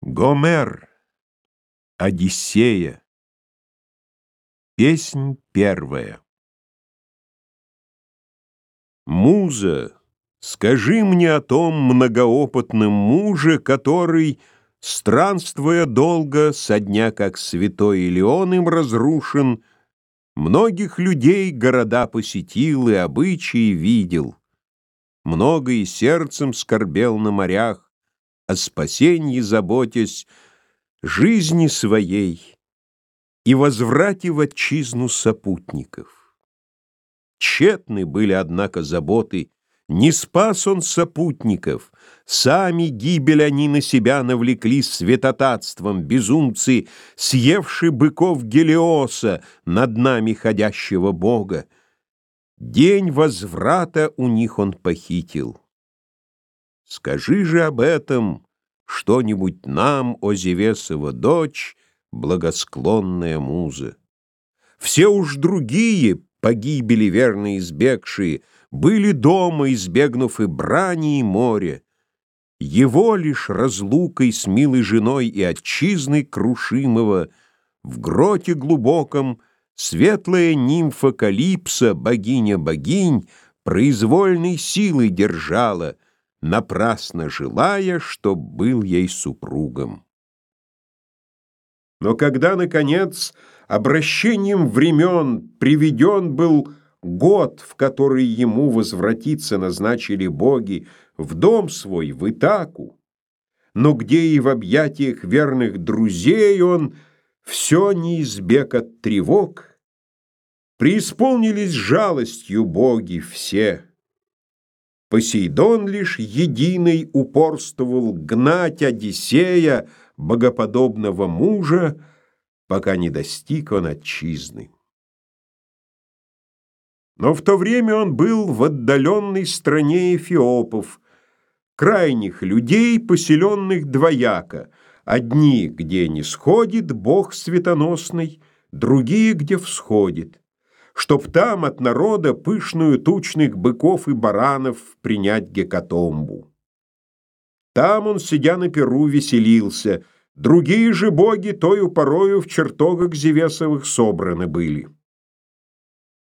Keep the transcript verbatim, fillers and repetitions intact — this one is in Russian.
Гомер. Одиссея. Песнь первая. Муза, скажи мне о том многоопытном муже, который, странствуя долго, со дня как святой Илион им разрушен, многих людей города посетил и обычаи видел, много и сердцем скорбел на морях, о спасении заботясь жизни своей и возврате в отчизну сопутников. Тщетны были, однако, заботы, не спас он сопутников, сами гибель они на себя навлекли святотатством, безумцы, съевши быков Гелиоса, над нами ходящего Бога. День возврата у них он похитил. Скажи же об этом что-нибудь нам, о Зевесова дочь, благосклонная муза. Все уж другие, погибели верно избегшие, были дома, избегнув и брани, и моря. Его лишь разлукой с милой женой и отчизной крушимого в гроте глубоком светлая нимфа Калипсо, богиня богинь, произвольной силой держала, напрасно желая, чтоб был ей супругом. Но когда, наконец, обращением времен приведен был год, в который ему возвратиться назначили боги, в дом свой, в Итаку, но где и в объятиях верных друзей он все не избег от тревог, преисполнились жалостью боги все. Посейдон лишь единый упорствовал гнать Одиссея, богоподобного мужа, пока не достиг он отчизны. Но в то время он был в отдаленной стране эфиопов, крайних людей, поселенных двояко, одни, где не сходит Бог светоносный, другие, где всходит, чтоб там от народа пышную тучных быков и баранов принять гекатомбу. Там он, сидя на пиру, веселился, другие же боги тою порою в чертогах Зевесовых собраны были.